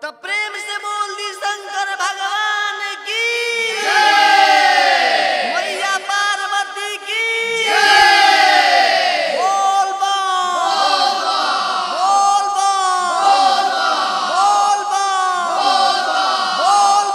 तो प्रेम से बोल दी शंकर भगवान की मैया पार्वती की बोल बम बोल बम बोल बम बोल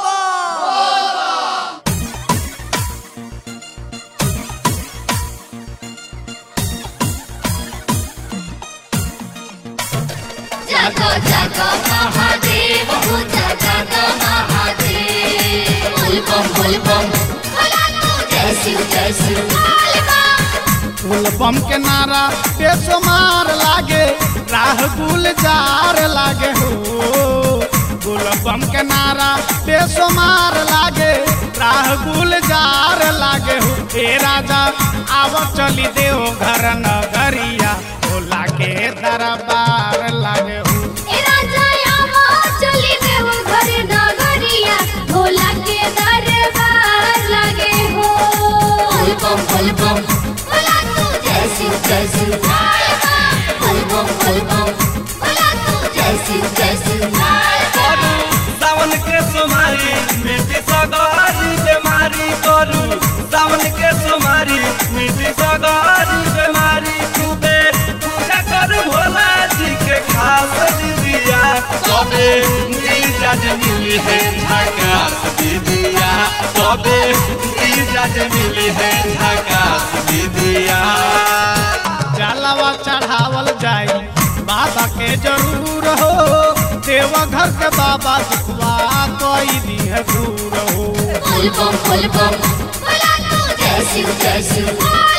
जागो जागो महादेव हो जागो महादेव बोल बम बोला तू जय शिव फूल बम के नारा पेशो मार लागे राह गुलजार लागे हो फूल बम के नारा पेशो मार लागे राह गुलजार लागे हो हे राजा आव चली देव घर नगरिया भोला के दरबार लागे हो ए राजा आवा चली देव घर नगरिया भोला के दरबार लागे हो बोल बम बोला तू जय शिव बोल बम बोला तू जय शिव सावन के सोमारी मिट्टी सगारी बेमारी करू सावन के सोमारी मिट्टी सगारी बेमारी खूबे पूजा कर भोला जी के खास दीदिया तबे दीजाज मिली है झकास दीदिया तबे दीजाज मिली है झकास दीदिया जलवा चढ़ावल जाई बाबा के जरूर हो देवघर के बाबा दुखवा कोई दी है दूर हो बोल बम बोला तू जय शिव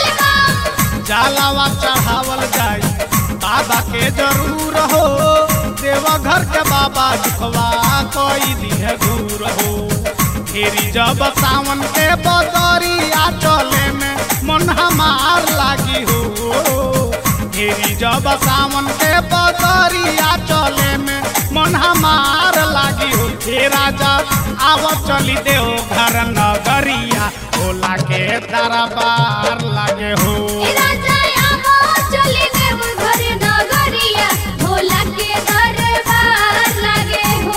जलवा चढ़ावल जाई बाबा के जरूर हो देवघर के बाबा दुखवा कोई दी है दूर हो फेरी जब सावन के बदरिया चले में मन हमार लागी हो फेरी जब सावन के बदरिया चले में मन हमार लागी हो हे राजा आव चली देव घर नगरिया भोला के दरबार लागे हो ए राजा आवा चली देव घर नगरिया भोला के दरबार लागे हो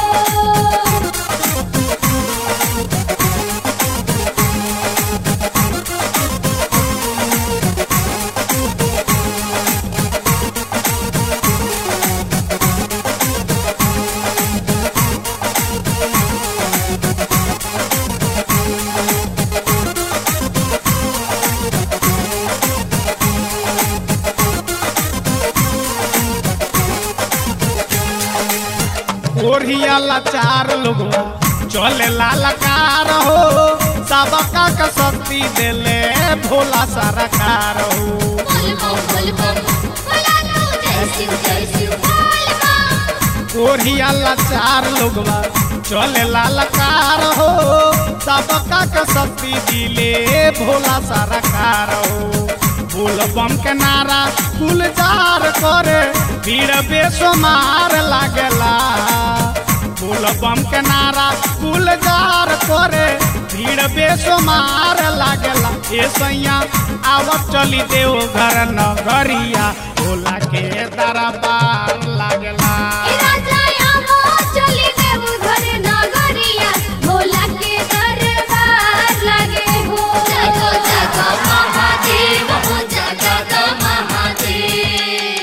ओढ़िया लाचार लोग चले ललकार हो सबका का शक्ति देले भोला सरकार हो बोल बम बोला तू जय शिव बोल बम ओढ़िया लाचार लोग चले ललकार हो सबका का शक्ति दिले भोला सरकार हो फूल बम के नारा गुलजार करे भीड़ बेसुमार लागेला फूल बम के नारा गुलजार करे भीड़ बेसुमार लागेला ए सैया आवत चली देव घर नगरिया भोला के दरबार लागेला ए राजा आवा चली देव घर नगरिया भोला के दरबार लागे हो जागो महादेव हो जागो महादेव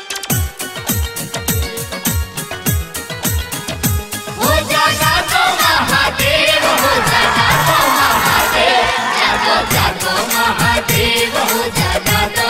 हो जागो महादेव हो जागो महादेव जागो महादेव हो जागो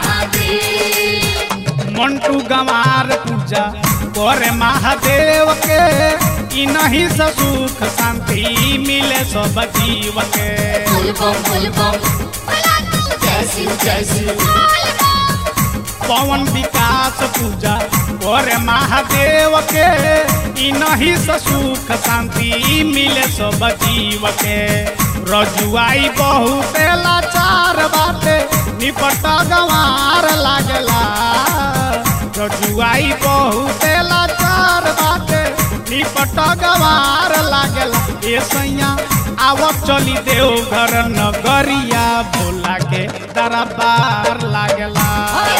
महादेव मंटू गंवार पूजा करे महादेव के ई नहीं से सुख शांति मिले सब जीव के बोल बम बोला तू जय शिव बोल बम पवन विकास पूजा करे महादेव के ई नहीं से सुख शांति मिले सब जीव के रजुआई बहुत लाचार बाटे निपट गंवार लागला रजुआई बहुत लाचार बाटे निपट गंवार लागला ए सैया आवत चली देव घर नगरिया भोला के दरबार लागला।